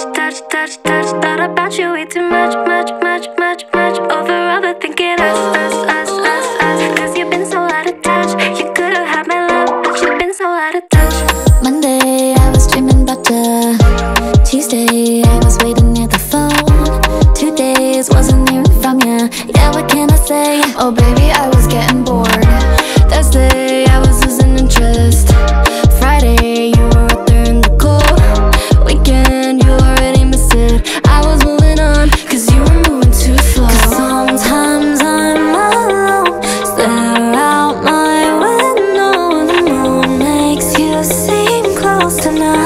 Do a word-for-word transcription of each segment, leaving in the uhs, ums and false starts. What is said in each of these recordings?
touch, touch, touch. Thought about you way too much, much, much, much, much. Over overthinking us, us, us, us, us. Cause you've been so out of touch. You could've had my love, but you've been so out of touch. Monday, I was dreaming about you. Tuesday, I was waiting near the phone. Two days, wasn't hearing from you. Yeah, what can I say? Oh baby, I was getting bored. Thursday, I was losing interest. Friday, you were out there in the cold. Weekend, you already missed it. I was moving on, cause you were moving too slow. Cause sometimes I'm alone, stare out my window. The moon makes you seem close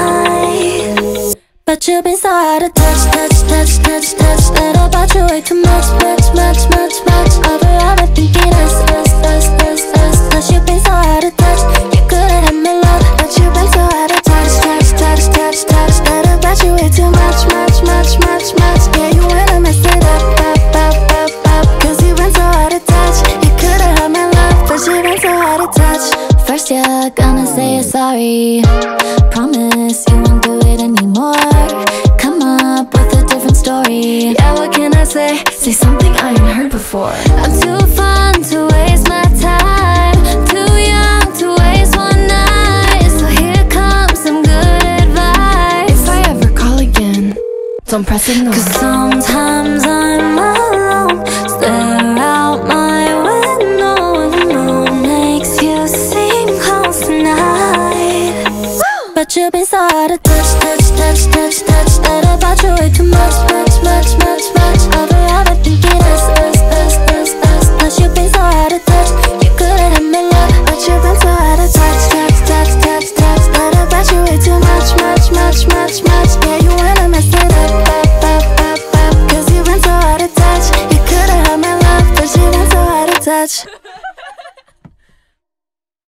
tonight, but you've been so out of touch, touch, touch, touch, touch. Thought about you way too much, much, much, much, much. Over overthinking us, us, us, us, us. Cause you've been so out of touch. You could've had my love, but you've been so out of touch, touch, touch, touch, touch. Thought about you way too much, much, much, much, much. Yeah, you wanna mess it up, up, up, up, up. Cause you've been so out of touch. You could've had my love, but you've been so out of touch. First you're gonna say you're sorry. Promise you won't do it anymore. Come up with a different story. Yeah, what can I say? Say something I ain't heard before. I'm too fun to waste my time, too young to waste one night. So here comes some good advice. If I ever call again, don't press ignore. Cause sometimes I'm alone, stare out my window. The moon makes you seem close tonight, but you've been so out of touch, touch, touch, touch, touch. Thought about you way too much, much, much, much, much. Over overthinking us, us, us, us, us. Cause you've been so out of touch. You could've had my love, but you've been so out of touch, touch, touch, touch, touch. Thought about you way too much, much, much, much, much. Yeah, you wanna mess it up, up, up, up, up. Cause you've been so out of touch. You could've had my love, but you've been so out of touch.